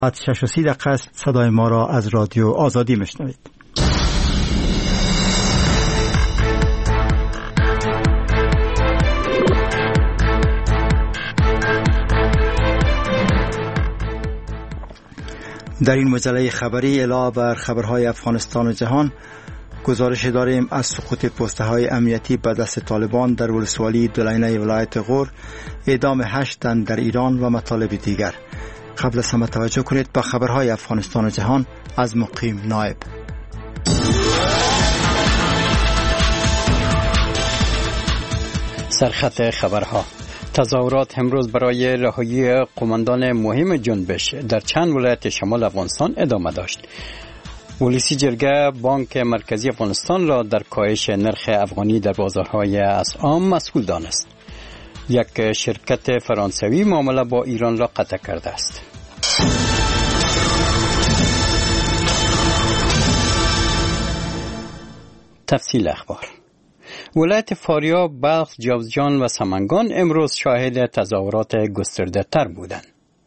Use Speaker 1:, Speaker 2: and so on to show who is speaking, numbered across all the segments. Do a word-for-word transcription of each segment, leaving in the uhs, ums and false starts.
Speaker 1: از شش و سی دقیقه است. صدای ما را از رادیو آزادی میشنوید. در این مجله خبری علاوه بر خبرهای افغانستان و جهان گزارش داریم از سقوط پسته های امنیتی به دست طالبان در ولسوالی دولینه ولایت غور، اعدام هشت تن در ایران و مطالب دیگر. قبل از همه توجه کنید به خبرهای افغانستان و جهان از مقیم نایب.
Speaker 2: سرخط خبرها: تظاهرات امروز برای رهایی قماندان مهم جنبش در چند ولایت شمال افغانستان ادامه داشت. ولسی جرگه بانک مرکزی افغانستان را در کاهش نرخ افغانی در بازارهای اسعار مسئول دانست. یک شرکت فرانسوی معامله با ایران را قطع کرده است. تفصیل اخبار: ولایت فاریاب، بلخ، جوزجان و سمنگان امروز شاهد تظاهرات گسترده تر بودند.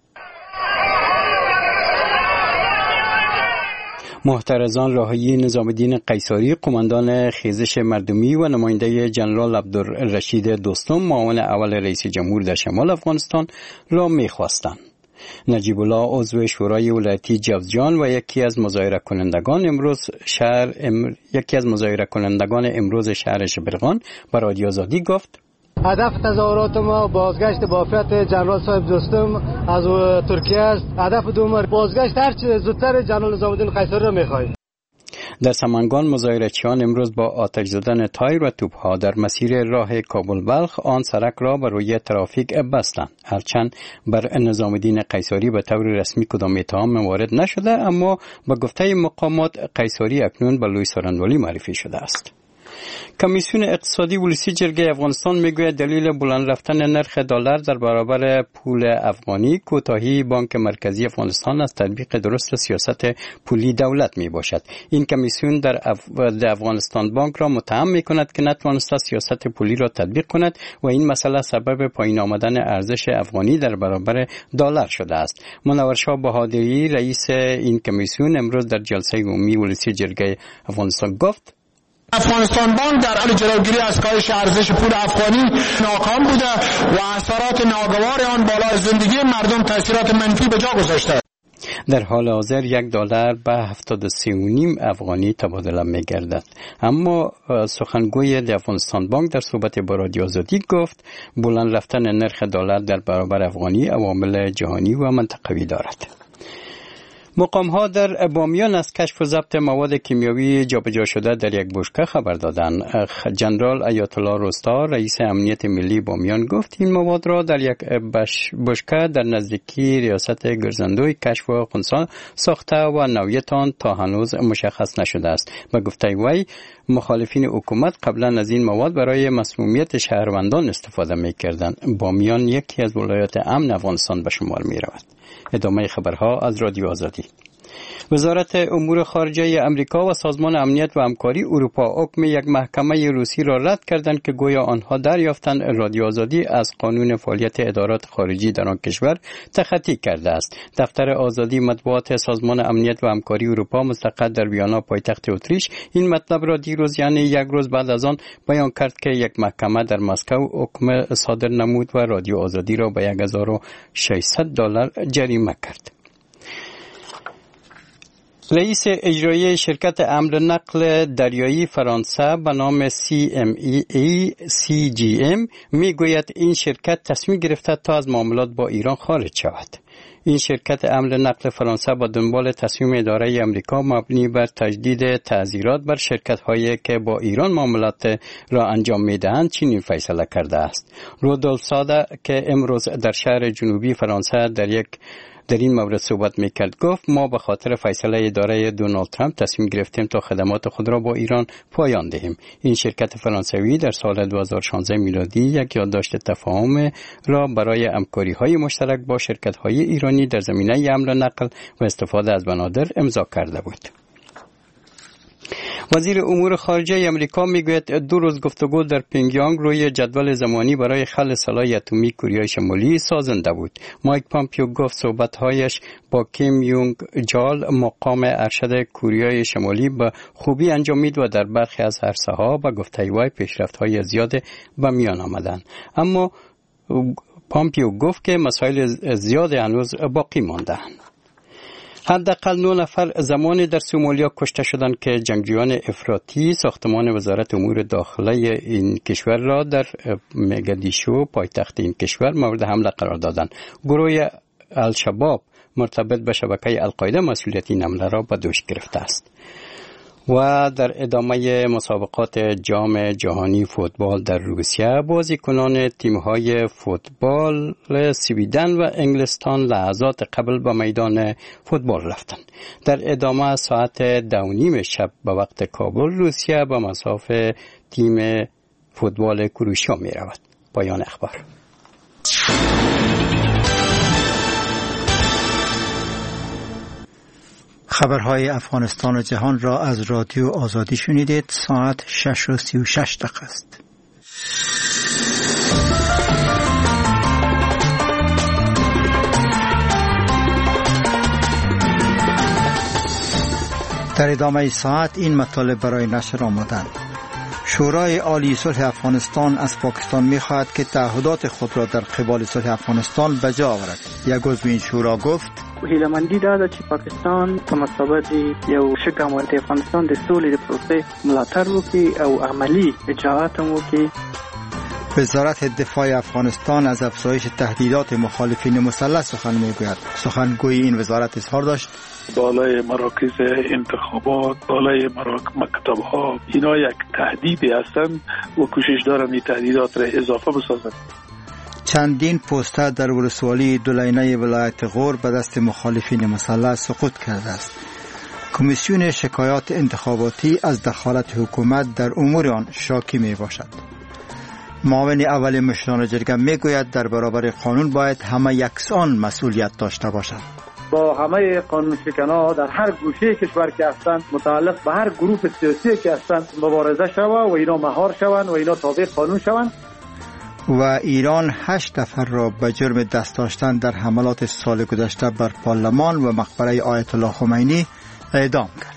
Speaker 2: محترضان رهایی نظام الدین قیصری، قماندان خیزش مردمی و نماینده جنرال عبدالرشید دوستم، معاون اول رئیس جمهور در شمال افغانستان را می‌خواستند. نجیب الله عضو شورای ولایتی جوزجان و یکی از مظاهره کنندگان امروز شهر ام... یکی از مظاهره کنندگان امروز شهر شبرغان به رادیو آزادی گفت:
Speaker 3: هدف تظاهرات ما بازگشت به عافیت جنرال صاحب دوستم از ترکیه است. هدف دوم بازگشت هر چه زودتر جنرال نظام الدین قیصری را می‌خواهیم.
Speaker 2: در سمنگان مظاهره‌چیان امروز با آتش زدن تایر و توپ‌ها در مسیر راه کابل بلخ آن سرک را بر روی ترافیک بستند. هرچند بر نظام الدین قیصری به طور رسمی کدام اتهام وارد نشده، اما به گفته مقامات قیصری اکنون به لوی سارندولی معرفی شده است. کمیسیون اقتصادی ولسی جرگه افغانستان میگوید دلیل بلند رفتن نرخ دلار در برابر پول افغانی کوتاهی بانک مرکزی افغانستان از تطبیق درست سیاست پولی دولت می باشد. این کمیسیون در اف... افغانستان بانک را متهم می کند که نتوانسته سیاست پولی را تطبیق کند و این مسئله سبب پایین آمدن ارزش افغانی در برابر دلار شده است. منور شاه بهادری رئیس این کمیسیون امروز در جلسه عمومی ولسی جرگه افغانستان گفت:
Speaker 4: افغانستان بانک در حال جلوگیری از کاهش ارزش پول افغانی ناکام بوده و اثرات ناگوار آن بالای زندگی مردم تاثیرات منفی به جا گذاشته.
Speaker 2: در حال حاضر یک دلار به هفتاد و سه و نیم افغانی تبادله می گردد. اما سخنگوی افغانستان بانک در صحبت با رادیو آزادی گفت بلند رفتن نرخ دلار در برابر افغانی عوامل جهانی و منطقوی دارد. مقام‌ها در بامیان از کشف و ضبط مواد کیمیاوی جابجا شده در یک بشکه خبر دادند. جنرال آیت الله رستا رئیس امنیت ملی بامیان گفت این مواد را در یک بشکه در نزدیکی ریاست گرزندوی کشف و خنثی ساخته و نوعیت آن تا هنوز مشخص نشده است. به گفته وی مخالفین حکومت قبلا از این مواد برای مسمومیت شهروندان استفاده می‌کردند. بامیان یکی از ولایات امن افغانستان به شمار می‌رود. ادامه خبرها از رادیو آزادی. وزارت امور خارجه امریکا و سازمان امنیت و همکاری اروپا حکم یک محکمه روسی را رد کردند که گویا آنها دریافتند رادیو آزادی از قانون فعالیت ادارات خارجی در آن کشور تخطی کرده است. دفتر آزادی مطبوعات سازمان امنیت و همکاری اروپا مستقر در ویانا پایتخت اتریش این مطلب را دیروز یعنی یک روز بعد از آن بیان کرد که یک محکمه در مسکو حکم صادر نمود و رادیو آزادی را به هزار و ششصد دلار جریمه کرد. رئیس اجرایی شرکت حمل نقل دریایی فرانسه به نام سی ام ای سی جی ام میگوید این شرکت تصمیم گرفته تا از معاملات با ایران خارج شود. این شرکت حمل نقل فرانسه با دنبال تصمیم اداره امریکا مبنی بر تجدید تعزیرات بر شرکت‌هایی که با ایران معاملات را انجام می‌دهند چنین فیصله کرده است. رودولف ساده که امروز در شهر جنوبی فرانسه در یک در این مورد صحبت میکرد گفت ما به خاطر فیصله اداره دونالد ترامپ تصمیم گرفتیم تا خدمات خود را با ایران پایان دهیم. این شرکت فرانسوی در سال دو هزار و شانزده میلادی یک یادداشت تفاهم را برای همکاری‌های مشترک با شرکت‌های ایرانی در زمینه حمل و نقل و استفاده از بنادر امضا کرده بود. وزیر امور خارجه امریکا میگوید دو روز گفتگو در پینگیانگ روی جدول زمانی برای حل سلاح اتمی کره شمالی سازنده بود. مایک پامپیو گفت صحبت‌هایش با کیم یونگ جال مقام ارشد کره شمالی به خوبی انجامید و در برخی از عرصه‌ها با گفته وی پیشرفت‌های زیاد به میان آمدند. اما پامپیو گفت که مسائل زیاد هنوز باقی مانده‌اند. حداقل نه نفر زمانی در سومالیا کشته شدند که جنگجویان افراطی ساختمان وزارت امور داخله این کشور را در مگدیشو پایتخت این کشور مورد حمله قرار دادند. گروه الشباب مرتبط به شبکه القاعده مسئولیت این حمله را به دوش گرفته است. و در ادامه مسابقات جام جهانی فوتبال در روسیه بازیکنان تیم‌های فوتبال سویدن و انگلستان لحظات قبل به میدان فوتبال رفتند. در ادامه ساعت دو و نیم شب به وقت کابل روسیه به مصاف تیم فوتبال کروشیا می رود. پایان اخبار.
Speaker 1: خبرهای افغانستان و جهان را از رادیو آزادی شنیدید. ساعت شش و سی و شش دقیقه است. در ادامه ساعت این مطالب برای نشر آمدند. شورای عالی صلح افغانستان از پاکستان می‌خواهد که تعهدات خود را در قبال صلح افغانستان به جا آورد. یک عضو این شورا گفت
Speaker 5: هیله‌مندی داده چې پاکستان په مثابه یو ښه ګاونډی افغانستان د سولې د پروسې ملاتړ وکړي او عملی اجراءات هم وکړي.
Speaker 1: وزارت دفاع افغانستان از افزایش تهدیدات مخالفین مسلح سخن میگوید. سخنگوی این وزارت اظهار داشت
Speaker 6: بالای مراکز انتخابات، بالای مکتب‌ها، اینا یک تهدیدی هستند و کوشش دارن این تهدیدات را اضافه بسازند.
Speaker 1: چندین پوستر در ولسوالی دولینه ولایت غور به دست مخالفین مسلح سقوط کرده است. کمیسیون شکایات انتخاباتی از دخالت حکومت در امور آن شاکی می باشد. معاون اول مشران جرگه می گوید در برابر قانون باید همه یکسان مسئولیت داشته باشند.
Speaker 7: با همه قانون شکنان در هر گوشه کشور که هستند، متعلق به هر گروه سیاسی که هستند مبارزه شود و اینا مهار شوند و اینا تابع قانون شوند.
Speaker 1: و ایران هشت نفر را به جرم دست داشتن در حملات سال گذشته بر پارلمان و مقبره آیت الله خمینی اعدام کرد.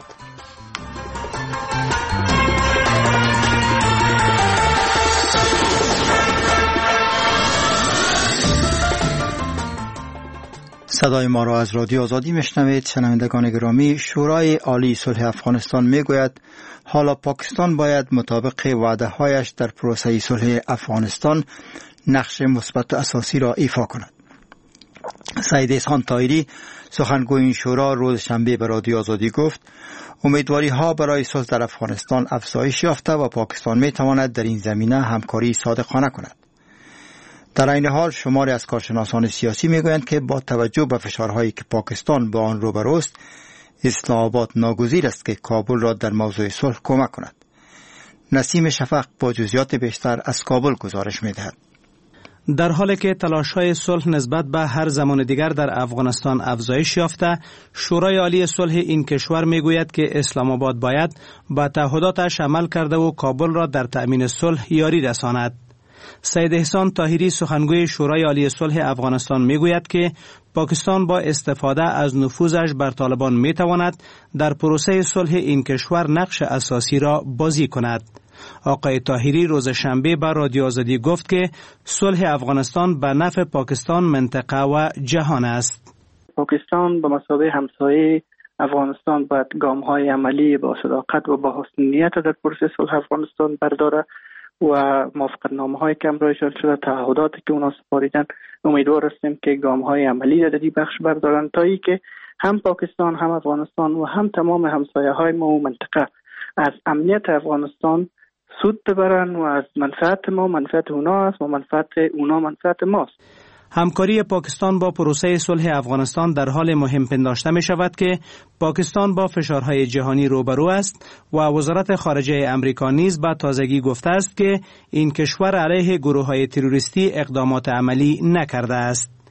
Speaker 1: صدای ما را از رادیو آزادی میشنوید. شنوندگان گرامی، شورای عالی صلح افغانستان میگوید حالا پاکستان باید مطابق وعده‌هایش در پروسه صلح افغانستان نقش مثبت اساسی را ایفا کند. سید احسان طاهری سخنگوی این شورا روز شنبه به رادیو آزادی گفت امیدواری ها برای صلح در افغانستان افزایش یافته و پاکستان می تواند در این زمینه همکاری صادقانه کند. در این حال شماری از کارشناسان سیاسی میگویند که با توجه به فشارهایی که پاکستان با آن روبروست، اسلام آباد ناگزیر است که کابل را در موضوع صلح کمک کند. نسیم شفق با جزئیات بیشتر از کابل گزارش می‌دهد.
Speaker 8: در حالی که تلاش‌های صلح نسبت به هر زمان دیگر در افغانستان افزایش یافته، شورای عالی صلح این کشور میگوید که اسلام آباد باید به تعهداتش عمل کرده و کابل را در تأمین صلح یاری رساند. سید احسان طاهری سخنگوی شورای عالی صلح افغانستان میگوید که پاکستان با استفاده از نفوذش بر طالبان میتواند در پروسه صلح این کشور نقش اساسی را بازی کند. آقای طاهری روز شنبه بر رادیو آزادی گفت که صلح افغانستان به نفع پاکستان، منطقه و جهان است.
Speaker 5: پاکستان به مثابه همسایه افغانستان باید گام‌های عملی با صداقت و با حسن نیت در پروسه صلح افغانستان برداره و موافقتنامه‌هایی که امضا شده، تعهداتی که اونا سپاریدن، امیدوار هستیم که گام‌های عملی در این بخش بردارن تا ای که هم پاکستان، هم افغانستان و هم تمام همسایه‌های ما و منطقه از امنیت افغانستان سود ببرن و از منفعت ما منفعت اونا است و منفعت اونا منفعت ماست.
Speaker 8: همکاری پاکستان با پروسه صلح افغانستان در حال مهم پنداشته می شود که پاکستان با فشارهای جهانی روبرو است و وزارت خارجه امریکا نیز به تازگی گفته است که این کشور علیه گروه‌های تروریستی اقدامات عملی نکرده است.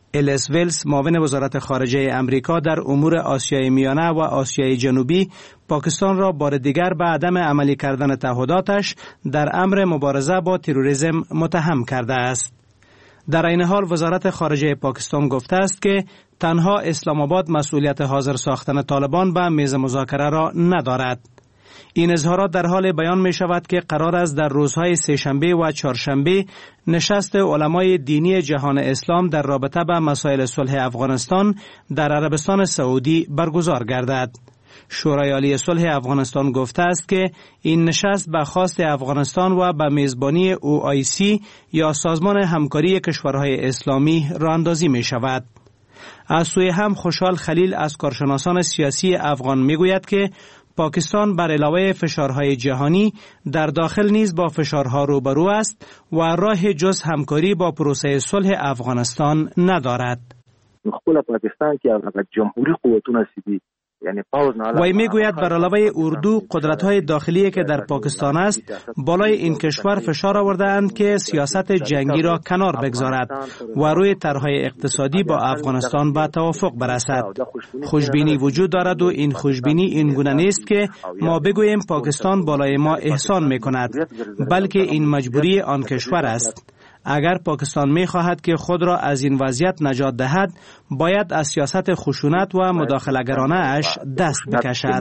Speaker 8: الیس ویلز، معاون وزارت خارجه امریکا در امور آسیای میانه و آسیای جنوبی، پاکستان را بار دیگر به عدم عملی کردن تعهداتش در امر مبارزه با تروریسم متهم کرده است. در این حال وزارت خارجه پاکستان گفته است که تنها اسلام آباد مسئولیت حاضر ساختن طالبان به میز مذاکره را ندارد. این اظهارات در حال بیان می شود که قرار است در روزهای سه‌شنبه و چهارشنبه نشست علمای دینی جهان اسلام در رابطه با مسائل صلح افغانستان در عربستان سعودی برگزار گردد. شورای عالی صلح افغانستان گفته است که این نشست به خواست افغانستان و به میزبانی او آی سی یا سازمان همکاری کشورهای اسلامی راه اندازی می شود. از سوی هم خوشحال خلیل از کارشناسان سیاسی افغان می گوید که پاکستان بر علاوه فشارهای جهانی در داخل نیز با فشارها روبرو است و راه جز همکاری با پروسه صلح افغانستان ندارد.
Speaker 9: خپل پاکستان کې هغه جمهوری قوتونه سیدي یعنی پاوز نه
Speaker 8: وی میگوید بر علاوه اردو قدرت‌های داخلی که در پاکستان است بالای این کشور فشار آورده‌اند که سیاست جنگی را کنار بگذارد و روی طرح‌های اقتصادی با افغانستان به توافق برسد. خوشبینی وجود دارد و این خوشبینی این گونه نیست که ما بگوییم پاکستان بالای ما احسان می‌کند، بلکه این مجبوری آن کشور است. اگر پاکستان می خواهد که خود را از این وضعیت نجات دهد، باید از سیاست خشونت و مداخله‌گرانه اش دست بکشد.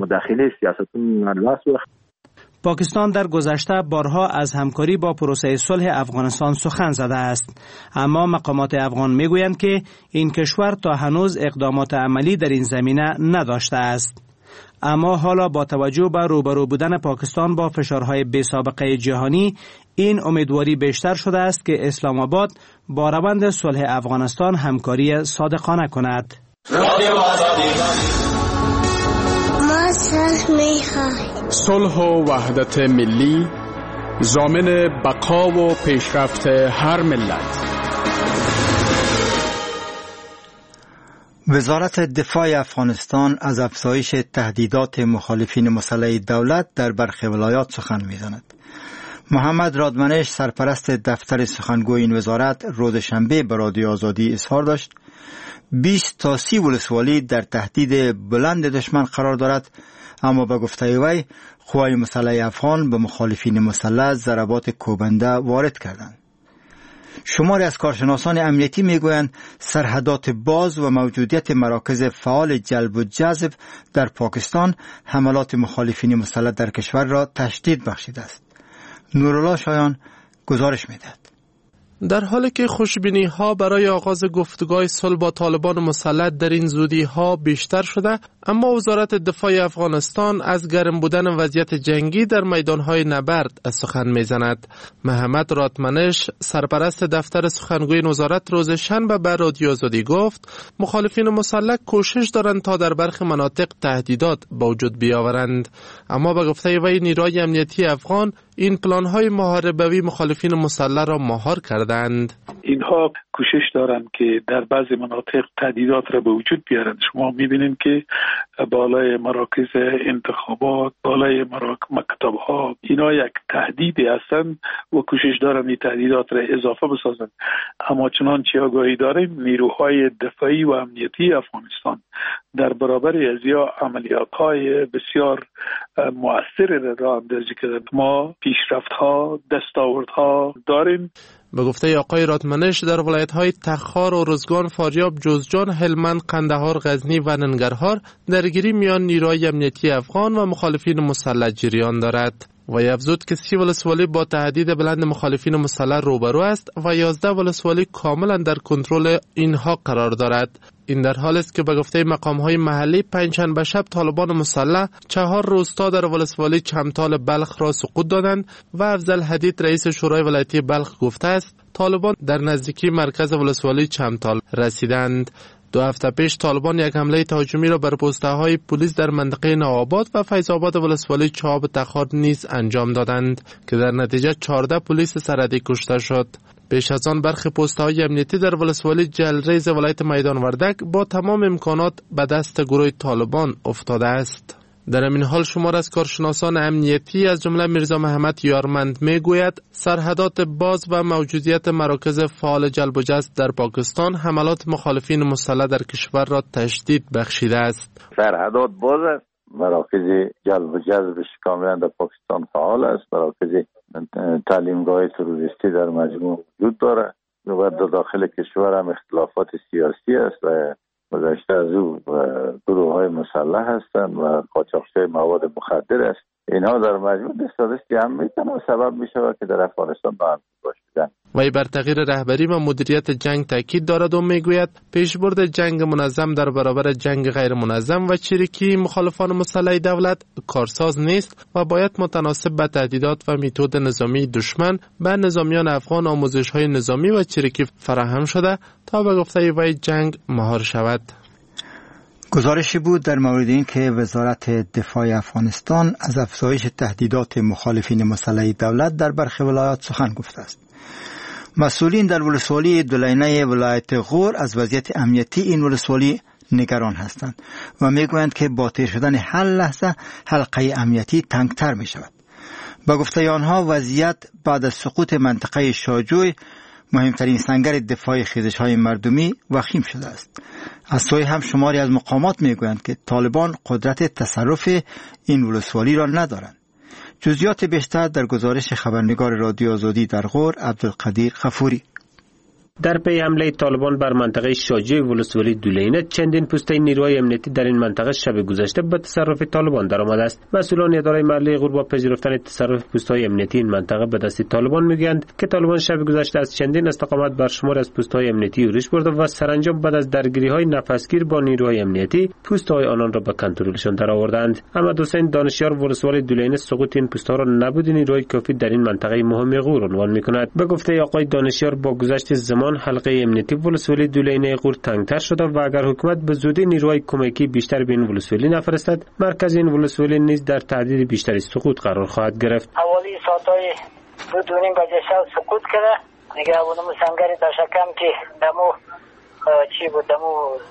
Speaker 8: پاکستان در گذشته بارها از همکاری با پروسه صلح افغانستان سخن زده است، اما مقامات افغان می گویند که این کشور تا هنوز اقدامات عملی در این زمینه نداشته است. اما حالا با توجه به روبرو بودن پاکستان با فشارهای بی سابقه جهانی، این امیدواری بیشتر شده است که اسلام آباد با روند صلح افغانستان همکاری صادقانه کند.
Speaker 10: ما صلح می‌خواهیم.
Speaker 4: صلح و وحدت ملی ضامن بقا و پیشرفت هر ملت.
Speaker 1: وزارت دفاع افغانستان از افزایش تهدیدات مخالفین مسلح دولت در برخی ولایات سخن می‌زند. محمد رادمنش، سرپرست دفتر سخنگوی این وزارت، روز شنبه به رادیو آزادی اظهار داشت بیست تا سی ولسوالی در تهدید بلند دشمن قرار دارد، اما به گفته وی قوای مسلح افغان به مخالفین مسلح ضربات کوبنده وارد کردند. شماری از کارشناسان امنیتی میگویند سرحدات باز و موجودیت مراکز فعال جلب و جذب در پاکستان حملات مخالفین مسلح در کشور را تشدید بخشیده است. نورالله شایان گزارش میدهد.
Speaker 11: در حالی که خوشبینی ها برای آغاز گفتگوهای صلح با طالبان مسلح در این زودی ها بیشتر شده، اما وزارت دفاع افغانستان از گرم بودن وضعیت جنگی در میدان های نبرد از سخن میزند. محمد رادمنش، سرپرست دفتر سخنگوی وزارت، روز شنبه به رادیو آزادی گفت مخالفین مسلح کوشش دارند تا در برخی مناطق تهدیدات به وجود بیاورند، اما به گفته وی نیروهای امنیتی افغان این پلان‌های محاربوی مخالفین مسلح را مهار کردند.
Speaker 6: اینها کوشش دارند که در بعضی مناطق تهدیدات را به وجود بیارند. شما می‌بینید که بالای مراکز انتخابات، بالای مراکز مکتب‌ها، اینا یک تهدیدی هستند و کوشش دارند این تهدیدات را اضافه بسازند. اما چنانچه آگاهی داریم نیروهای دفاعی و امنیتی افغانستان در برابر از یا عملیات‌های بسیار مؤثر را اندازی کردند. ما پیشرفت‌ها، دستاوردها داریم.
Speaker 11: به گفته آقای رادمنش در ولایت‌های تخار و روزگان، فاریاب، جوزجان، هلمند، قندهار، غزنی و ننگرهار درگیری میان نیروهای امنیتی افغان و مخالفین مسلح جریان دارد. و افزود که سی ولسوالی با تهدید بلند مخالفین مسلح روبرو است و یازده ولسوالی کاملا در کنترل اینها قرار دارد. این در حال است که به گفته مقام‌های محلی پنجشنبه شب طالبان مسلح چهار روستا در ولسوالی چمتال بلخ را سقوط دادند و افضل حدید رئیس شورای ولایتی بلخ گفته است طالبان در نزدیکی مرکز ولسوالی چمتال رسیدند. دو هفته پیش طالبان یک حمله تهاجمی را بر پست‌های پلیس در منطقه نوآباد و فیض‌آباد ولسوالی چاب تخار نیز انجام دادند که در نتیجه چهارده پلیس سرحدی کشته شد. پیش از آن برخی پست‌های امنیتی در ولسوالی جلریز ولایت میدان وردک با تمام امکانات به دست گروه طالبان افتاده است. در این حال شمار از کارشناسان امنیتی از جمله میرزا محمد یارمند میگوید سرحدات باز و موجودیت مراکز فعال جلب و جذب در پاکستان حملات مخالفین مسلح در کشور را تشدید بخشیده است.
Speaker 12: سرحدات باز است، مراکز جلب و جذبش کاملا در پاکستان فعال است، مراکز تعلیمگاه تروریستی در مجموع وجود دارد و در داخل کشور هم اختلافات سیاسی است و گذشته از او گروه های مسلح هستند و قاچاقچی مواد مخدر است. اینها در مجموع دستاویز جمع میکنه و سبب میشه که در افغانستان با هم باشند.
Speaker 11: وی بر تغییر رهبری و مدیریت جنگ تاکید دارد و میگوید پیشبرد جنگ منظم در برابر جنگ غیر منظم و چریکی مخالفان مسلح دولت کارساز نیست و باید متناسب با تهدیدات و متد نظامی دشمن به نظامیان افغان آموزش های نظامی و چریکی فراهم شده تا به گفته وی جنگ مهار شود.
Speaker 1: گزارشی بود در مورد این که وزارت دفاع افغانستان از افزایش تهدیدات مخالفین مسلح دولت در برخی ولایات سخن گفته است. مسئولین در ولسوالی دولینه ولایت غور از وضعیت امنیتی این ولسوالی نگران هستند و میگویند که با تیر شدن هر لحظه حلقه امنیتی تنگتر می شود. با گفته آنها وضعیت بعد از سقوط منطقه شاجوی مهمترین سنگر دفاع خیزش های مردمی وخیم شده است. از سوی هم شماری از مقامات میگویند که طالبان قدرت تصرف این ولسوالی را ندارند. جزئیات بیشتر در گزارش خبرنگار رادیو آزادی در غور عبدالقدیر غفوری.
Speaker 13: در پی حمله طالبان بر منطقه شاجوی ولسوالی دولینه چندین پوسته نیروهای امنیتی در این منطقه شب گذشته به تصرف طالبان درآمده است. مسئولان اداره محلی غور با پذیرفتن تصرف پوست‌های امنیتی این منطقه به دست طالبان میگویند که طالبان شب گذشته از چندین استقامت بر شمار از پوست‌های امنیتی یورش برده و سرانجام بعد از درگیری‌های نفسگیر با نیروهای امنیتی پوست‌های آنان را به کنترلشان درآوردند. احمد حسین دانشیار ولسوالی دولینه سقوط این پوست‌ها را نبود نیروهای کافی در این منطقه مهم غور عنوان می‌کند. به گفته آقای دانشیار با گذشت زمان حلقه امنیتی ولسوالی دولینه غور تنگتر شده و اگر حکومت به زودی نیروهای کمکی بیشتر به این ولسوالی نفرستد مرکز این ولسوالی نیز در تهدید بیشتری سقوط قرار خواهد گرفت.
Speaker 14: حوالی ساعتای دو دونیم بجه شب سقوط کرده دیگه اونمو سنگری داشکم که دمو چی بود دمو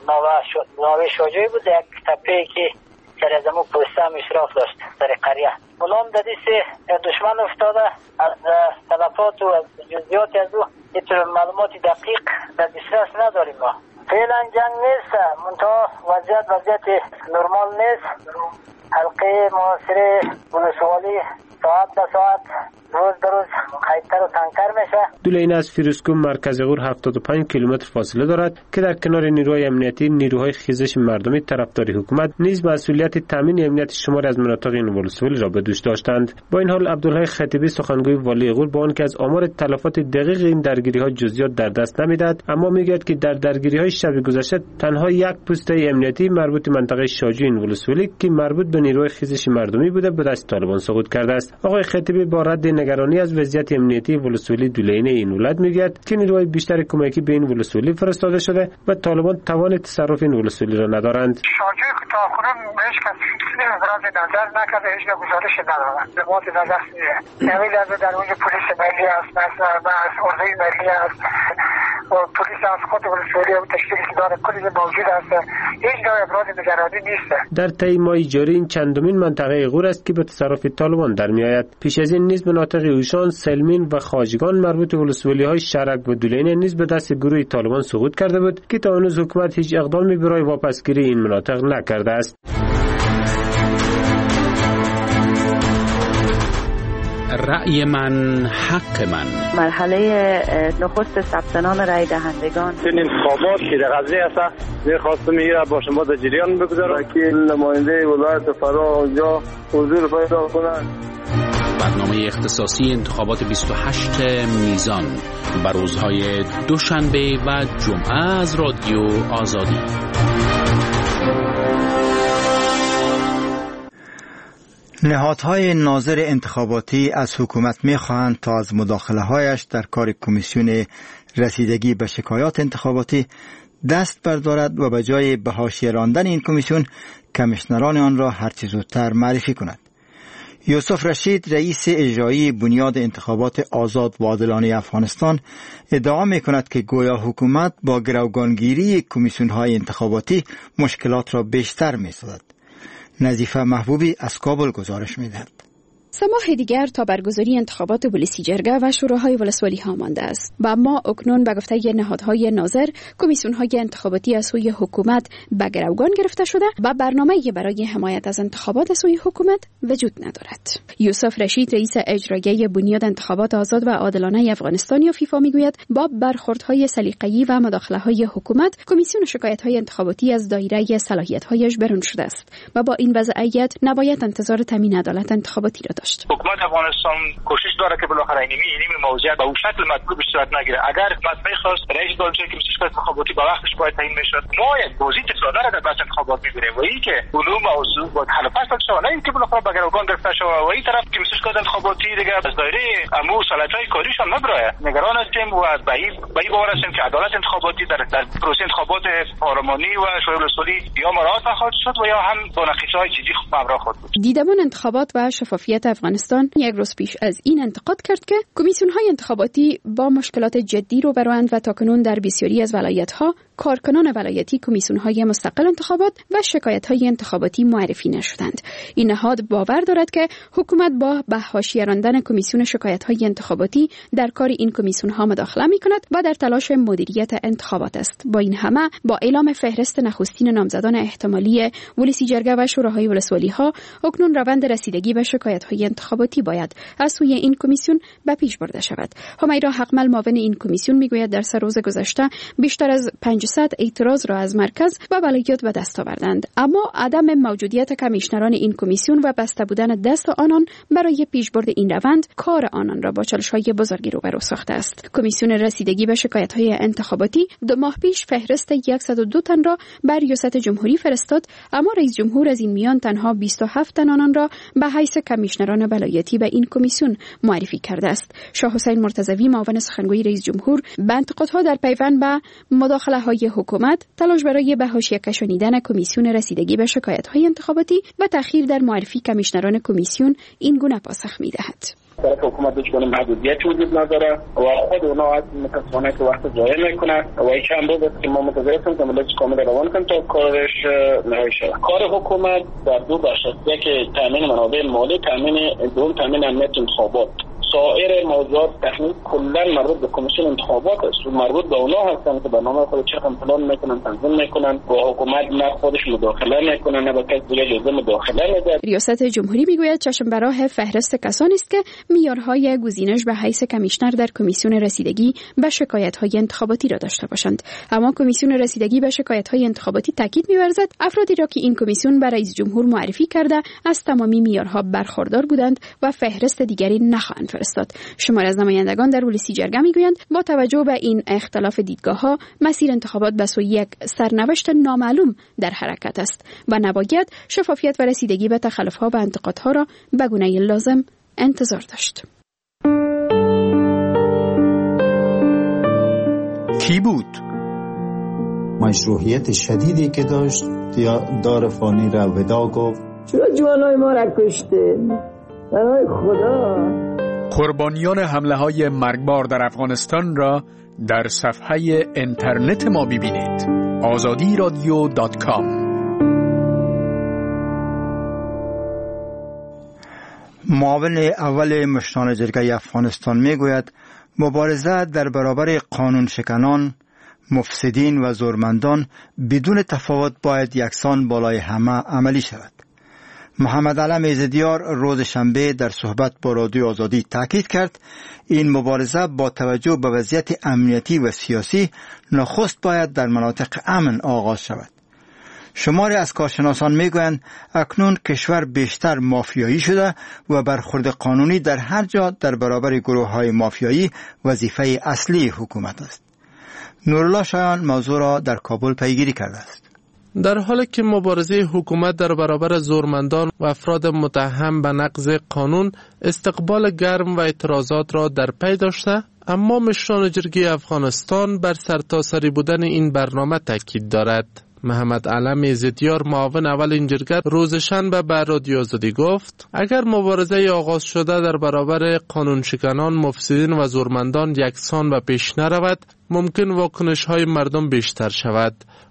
Speaker 14: ناوه شاجوی بود یک تپه که سر از دمو پوسته هم اشراف داشت سر قریه اونام دادیسه دشمن افتاده از تلفات و از جزئیات از او اینطور معلومات دقیق در دسترس نداریم ما. فعلا جنگ نیست منتها وضعیت وضعیت نرمال نیست. حلقه محاصره ولسوالی ساعت به ساعت روز به روز قیدتر و تنگتر میشه.
Speaker 13: دولینه از فیروزکوه مرکز غور هفتاد و پنج کیلومتر فاصله دارد که در کنار نیروهای امنیتی نیروهای خیزش مردمی طرفدار حکومت نیز مسئولیت تامین امنیت شمار از مناطق این ولسوالی را به دوش داشتند. با این حال عبدالحی خطیبی سخنگوی والی غور با آنکه از آمار تلفات دقیق این درگیری‌ها جزئیات در دست نمیدهد اما میگوید که در درگیری‌های شب گذشته تنها یک پوسته امنیتی مربوط منطقه شاجو این ولسوالی که مربوط به نیروهای خیزش مردمی بوده به دست طالبان سقوط کرده است. آقای خطیبی با رد نگرانی از وضعیت امنیتی ولسوالی دولینه این ولایت میگوید که نیروهای بیشتر کمکی به این ولسوالی فرستاده شده و طالبان توان تصرف این ولسوالی را ندارند.
Speaker 15: شاجوی که تا کنون هیچ کس ابراز نظر نکرده، هیچ گزارش ندارد. به ما نظر نمیل از در اونجا پلیس ملی است، مثلا از ارزوی ملی است و پلیس از خود ولسوالی و تشکیلی که داره کلی موجود است. هیچ نوع ابراز نگرانی نیست.
Speaker 13: در طی ماه جاری این چندمین منطقه غور است که به تصرف طالبان در میآید. پیش از این نیز مناطق اوشان، سلمین و خواجگان مربوط به ولسوالی‌های شرک و دولینه نیز به دست گروه طالبان سقوط کرده بود که تا هنوز حکومت هیچ اقدامی برای واپسگیری این مناطق نکرده است.
Speaker 16: رأی من حق من.
Speaker 17: مرحله نخست ثبت نام رأی دهندگان
Speaker 18: این انتخابات که در غزنی است می‌خواستم میره با شما در جریان بگذارم
Speaker 19: که نماینده ولایت فرا اونجا حضور پیدا کنند.
Speaker 16: برنامه اختصاصی انتخابات بیست و هشت میزان بر روزهای دوشنبه و جمعه از رادیو آزادی.
Speaker 1: نهادهای ناظر انتخاباتی از حکومت می‌خواهند تا از مداخله‌هایش در کار کمیسیون رسیدگی به شکایات انتخاباتی دست بردارد و به جای به حاشیه راندن این کمیسیون کمیشنران آن را هرچه زودتر معرفی کند. یوسف رشید رئیس اجرایی بنیاد انتخابات آزاد و عادلانه افغانستان ادعا می‌کند که گویا حکومت با گروگانگیری کمیسیون‌های انتخاباتی مشکلات را بیشتر می‌سازد. نظیفه محبوبی از کابل گزارش می‌دهد.
Speaker 20: سه ماه دیگر تا برگزاری انتخابات ولسی جرگه و شوراهای ولسوالی ها مانده است و اما اکنون به گفته نهادهای ناظر کمیسیون‌های انتخاباتی از سوی حکومت به گروگان گرفته شده و برنامه‌ای برای حمایت از انتخابات از سوی حکومت وجود ندارد. یوسف رشید رئیس اجرایی بنیاد انتخابات آزاد و عادلانه افغانستان یا فیفا میگوید با برخوردهای سلیقه‌ای و مداخله‌های حکومت کمیسیون شکایت‌های انتخاباتی از دایره صلاحیت‌هایش برون شده است و با این وضعیت نباید انتظار تامین عدالت انتخاباتی را داشت.
Speaker 21: حکومت افغانستان کوشش داره که بالاخره اینمی اینمی موضوع به اون شکل مطلوب صورت نگیره. اگر مطمئن خواست رئیس دانشگاه کمیسیون شکایت انتخاباتی با وقتش باید تعیین میشد. ما یک پوزیت ساده را در بحث انتخابات می‌بینیم و این که علوم و اصول با حل فصل شده نه اینکه بالاخره به گروگان گرفته شده و این طرف کمیسیون شکایت انتخاباتی دیگه از دایره امور صلاحیت‌های کاریش هم نبره. نگران هستیم و به این به این باور هستیم که عدالت انتخاباتی در در پروسه انتخابات پارلمانی و شورای ولسوالی یا مراعات نخواهد شد و یا هم با نقشه‌های جدی همراه خواهد بود.
Speaker 20: دیدبان انتخابات و شفافیت افغانستان یک روز پیش از این انتقاد کرد که کمیسیون‌های انتخاباتی با مشکلات جدی روبروند و تاکنون در بسیاری از ولایت‌ها کارکنان ولایتی کمیسیون‌های مستقل انتخابات و شکایت‌های انتخاباتی معرفی نشدند. این نهاد باور دارد که حکومت با به حاشیه راندن کمیسیون شکایت‌های انتخاباتی در کار این کمیسیون‌ها مداخله می‌کند و در تلاش مدیریت انتخابات است. با این همه با اعلام فهرست نخستین نامزدان احتمالی ولسی جرگه و شوراهای ولسوالی‌ها اکنون روند رسیدگی به شکایت‌های انتخاباتی باید از سوی این کمیسیون به پیش برده شود. همیرا حقمل معاون این کمیسیون میگوید در سه روز گذشته بیشتر از پانصد اعتراض را از مرکز و ولایات به دست آوردند، اما عدم موجودیت کمیشنران این کمیسیون و بسته بودن دست آنان برای پیشبرد این روند کار آنان را با چالش‌های بزرگی روبرو ساخته است. کمیسیون رسیدگی به شکایت‌های انتخاباتی دو ماه پیش فهرست صد و دو تن را بر ریاست جمهوری فرستاد، اما رئیس جمهور از این میان تنها بیست و هفت تن آنان را به حیث کمیشنران ولایتی به این کمیسیون معرفی کرده است. شاه حسین مرتضوی معاون سخنگوی رئیس جمهور به انتقادها در پیوند به مداخله‌های حکومت، تلاش برای به حاشیه کشانیدن کمیسیون رسیدگی به شکایت‌های انتخاباتی و تأخیر در معرفی کمیشنران کمیسیون این گونه پاسخ می‌دهد.
Speaker 21: طرف حکومت هیچ گونه محدودیت وجود نداره و خود اونا از متاسفانه که وقت ضایع میکنه و این چند روز است که ما منتظر هستیم که ملت کامل روان کنه تا کارش نهایی شود. کار حکومت در دو بخش است، یکی تامین منابع مالی، تامین دوم تامین امنیت انتخابات. سایر موضوعات تکنیک کلا مربوط به کمیسیون انتخابات است و مربوط به اونا هستن که برنامه خود چقدر پلان میکنن، تنظیم میکنن و حکومت نه خودش مداخله میکنه نه با کسی دیگه اجازه مداخله میده.
Speaker 20: ریاست جمهوری میگوید چشم به راه فهرست کسانی است که معیارهای گزینش به حیث کمیشنر در کمیسیون رسیدگی به شکایت‌های انتخاباتی را داشته باشند، اما کمیسیون رسیدگی به شکایت‌های انتخاباتی تاکید می‌ورزد افرادی را که این کمیسیون به رئیس جمهور معرفی کرده از تمامی معیارها برخوردار بودند و فهرست دیگری نخواهند فرستاد. شمار از نمایندگان در ولسی جرگه میگویند با توجه به این اختلاف دیدگاه‌ها مسیر انتخابات به سوی یک سرنوشت نامعلوم در حرکت است و نباید شفافیت و رسیدگی به تخلف‌ها و انتقادها را به گونه لازم انتظار داشت.
Speaker 1: کی بود؟
Speaker 22: مشروعیت شدیدی که داشت دار فانی را ودا گفت.
Speaker 23: چرا جوانای ما را کشته؟ برای خدا.
Speaker 16: قربانیان حمله های مرگبار در افغانستان را در صفحه اینترنت ما ببینید. آزادی رادیو دات کام.
Speaker 1: معاون اول مشران جرگه افغانستان میگوید مبارزه در برابر قانون شکنان، مفسدین و زورمندان بدون تفاوت باید یکسان بالای همه عملی شود. محمد علم ایزدیار روز شنبه در صحبت با رادیو آزادی تاکید کرد این مبارزه با توجه به وضعیت امنیتی و سیاسی نخست باید در مناطق امن آغاز شود. شماری از کارشناسان میگویند اکنون کشور بیشتر مافیایی شده و برخورد قانونی در هر جا در برابر گروه های مافیایی وظیفه اصلی حکومت است. نورالله شایان موضوع را در کابل پیگیری کرده است.
Speaker 11: در حالی که مبارزه حکومت در برابر زورمندان و افراد متهم به نقض قانون استقبال گرم و اعتراضات را در پی داشته، اما مشران جرگه افغانستان بر سرتاسری بودن این برنامه تاکید دارد. محمد علم ایزدیار معاون اول این جرگه روز شنبه به رادیو آزادی گفت اگر مبارزه آغاز شده در برابر قانون شکنان، مفسدین و زورمندان یکسان و پیش نرود، ممکن واکنش های مردم بیشتر شود.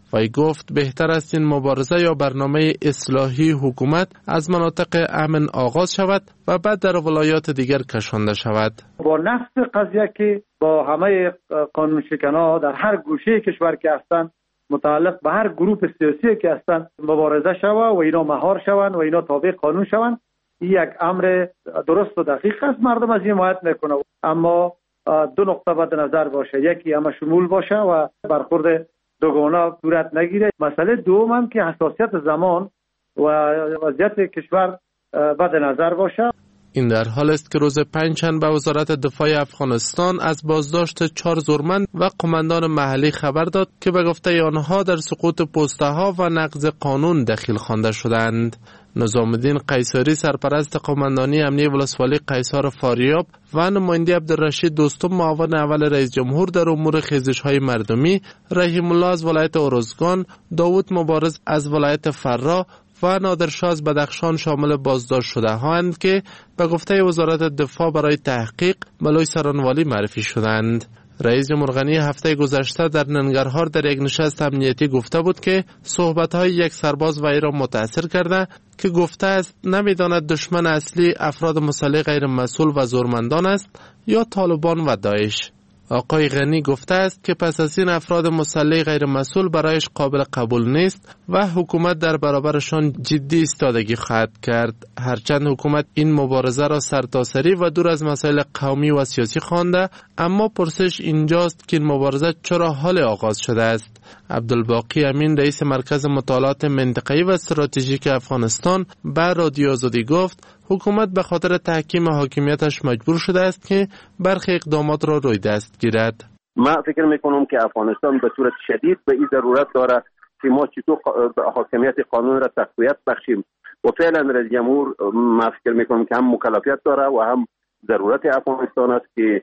Speaker 11: وی گفت بهتر است این مبارزه یا برنامه اصلاحی حکومت از مناطق امن آغاز شود و بعد در ولایات دیگر کشانده شود.
Speaker 2: با نفس قضیه که با همه قانون شکنها در هر گوشه کشور که هستند متعلق به هر گروه سیاسی که هستند مبارزه شود و اینا مهار شوند و اینا تابع قانون شوند، این یک امر درست و دقیق است. مردم از این حمایت میکنه، اما دو نقطه بد نظر باشه، یکی همه شمول باشه و برخورد دوگانه صورت نگیره. مسئله دوم هم که حساسیت زمان و وضعیت کشور بد نظر باشه.
Speaker 11: این در حال است که روز پنجشنبه به وزارت دفاع افغانستان از بازداشت چهار زورمند و قماندان محلی خبر داد که به گفته آنها در سقوط پسته ها و نقض قانون دخیل خوانده شدند. نظام الدین قیصری سرپرست قماندانی امنیه ولسوالی قیصار فاریاب و نماینده عبدالرشید دوستم معاون اول رئیس جمهور در امور خیزش‌های مردمی، رحیم الله از ولایت ارزگان، داوود مبارز از ولایت فرا و نادرشاه از بدخشان شامل بازداشت شده هاند که به گفته وزارت دفاع برای تحقیق بلوی سرانوالی معرفی شدند. رئیس جمهور غنی هفته گذشته در ننگرهار در یک نشست امنیتی گفته بود که صحبت‌های یک سرباز وی را متاثر کرده که گفته است نمی‌داند دشمن اصلی افراد مسلح غیر مسئول و زورمندان است یا طالبان و داعش. آقای غنی گفته است که پس از این افراد مسلح غیر مسئول برایش قابل قبول نیست و حکومت در برابرشان جدی ایستادگی خواهد کرد. هرچند حکومت این مبارزه را سرتاسری و دور از مسائل قومی و سیاسی خوانده، اما پرسش اینجاست که این مبارزه چرا حال آغاز شده است. عبدالباقی امین رئیس مرکز مطالعات منطقه‌ای و استراتژیک افغانستان به رادیو آزادی گفت حکومت به خاطر تحکیم حاکمیتش مجبور شده است که برخی اقدامات را روی دست گیرد.
Speaker 3: من فکر میکنم که افغانستان به صورت شدید به این ضرورت داره که ما چطور حاکمیت قانون را تقویت بخشیم و فعلا رئیس جمهور من فکر میکنم که هم مکلفیت داره و هم ضرورت افغانستان است که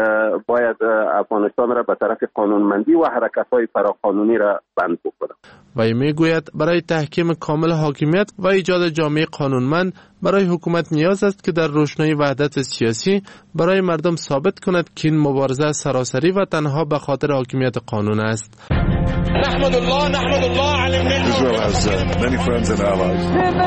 Speaker 3: باید افغانستان را به طرف قانونمندی و حرکت‌های فراقانونی را بند بکنه.
Speaker 11: وی میگوید برای تحکیم کامل حاکمیت و ایجاد جامعه قانونمند برای حکومت نیاز است که در روشنایی وحدت سیاسی برای مردم ثابت کند که این مبارزه سراسری و تنها به خاطر حاکمیت قانون است.
Speaker 7: نحمد الله نحمد الله علی الملل. Israel has uh, many friends and allies.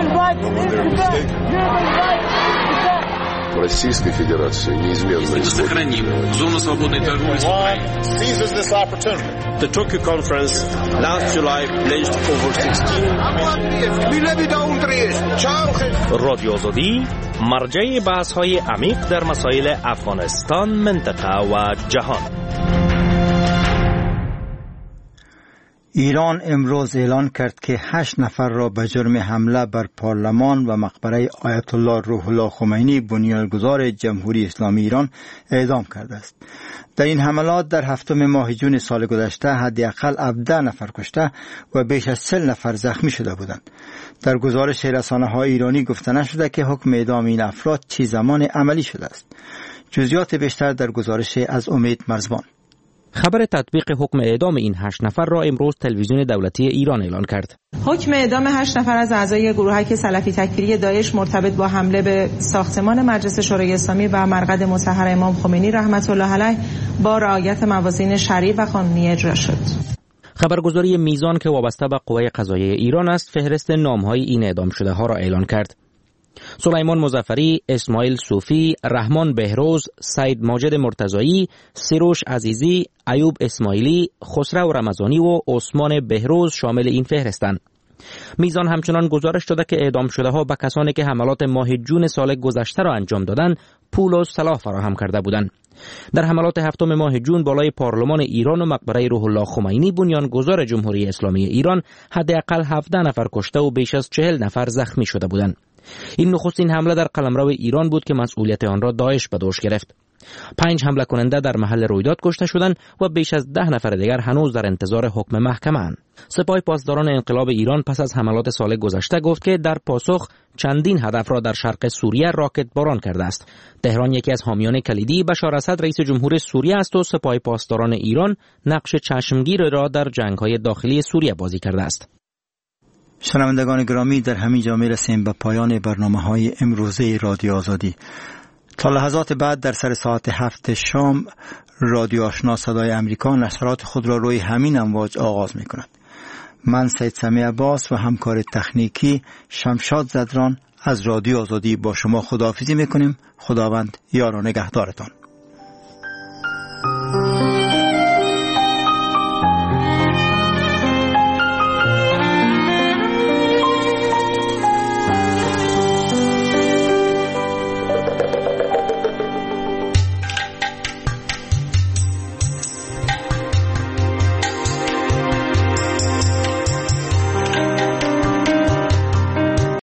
Speaker 24: Российской Федерации неизменно
Speaker 25: сохраним зону свободной торговли с Украиной.
Speaker 7: Seizes this opportunity.
Speaker 26: The Tokyo conference last July pledged over sixteen.
Speaker 27: رادیو آزادی مرجع بحث‌های عمیق در مسائل افغانستان، منطقه و جهان.
Speaker 1: ایران امروز اعلان کرد که هشت نفر را به جرم حمله بر پارلمان و مقبره آیت الله روح الله خمینی بنیانگذار جمهوری اسلامی ایران اعدام کرده است. در این حملات در هفتم ماه جون سال گذشته حداقل هفده نفر کشته و بیش از چهل نفر زخمی شده بودند. در گزارش رسانه‌های ایرانی گفته نشده که حکم اعدام این افراد چه زمان عملی شده است. جزئیات بیشتر در گزارش از امید مرزبان.
Speaker 28: خبر تطبیق حکم اعدام این هشت نفر را امروز تلویزیون دولتی ایران اعلان کرد.
Speaker 29: حکم اعدام هشت نفر از اعضای گروهک سلفی تکفیری داعش مرتبط با حمله به ساختمان مجلس شورای اسلامی و مرقد مطهر امام خمینی رحمت الله علیه با رعایت موازین شرعی و قانونی اجرا شد.
Speaker 28: خبرگزاری میزان که وابسته به قوه قضاییه ایران است، فهرست نام‌های این اعدام شده ها را اعلان کرد. سلیمان مظفری، اسماعیل صوفی، رحمان بهروز، سید ماجد مرتضایی، سروش عزیزی، ایوب اسماعیلی، خسرو رمضانی و عثمان بهروز شامل این فهرستند. میزان همچنان گزارش داده که اعدام شده ها به کسانی که حملات ماه جون سال گذشته را انجام دادند پول و سلاح فراهم کرده بودند. در حملات هفتم ماه جون بالای پارلمان ایران و مقبره روح الله خمینی بنیانگذار جمهوری اسلامی ایران حداقل هفده نفر کشته و بیش از چهل نفر زخمی شده بودند. این نخستین حمله در قلمرو ایران بود که مسئولیت آن را داعش به دوش گرفت. پنج حمله کننده در محل رویداد کشته شدند و بیش از ده نفر دیگر هنوز در انتظار حکم محکمه اند. سپاه پاسداران انقلاب ایران پس از حملات سال گذشته گفت که در پاسخ چندین هدف را در شرق سوریه راکت باران کرده است. تهران یکی از حامیان کلیدی بشار اسد رئیس جمهور سوریه است و سپاه پاسداران ایران نقش چشمگیر را در جنگ‌های داخلی سوریه بازی کرده است.
Speaker 1: شنوندگان گرامی، در همین جا می‌رسیم به پایان برنامه‌های امروزه رادیو آزادی. تا لحظات بعد در سر ساعت هفت شام رادیو آشنا صدای امریکا نشرات خود را روی همین امواج آغاز می‌کند. من سید سمی عباس و همکار تکنیکی شمشاد زدران از رادیو آزادی با شما خداحافظی میکنیم. خداوند یار و نگهدارتان.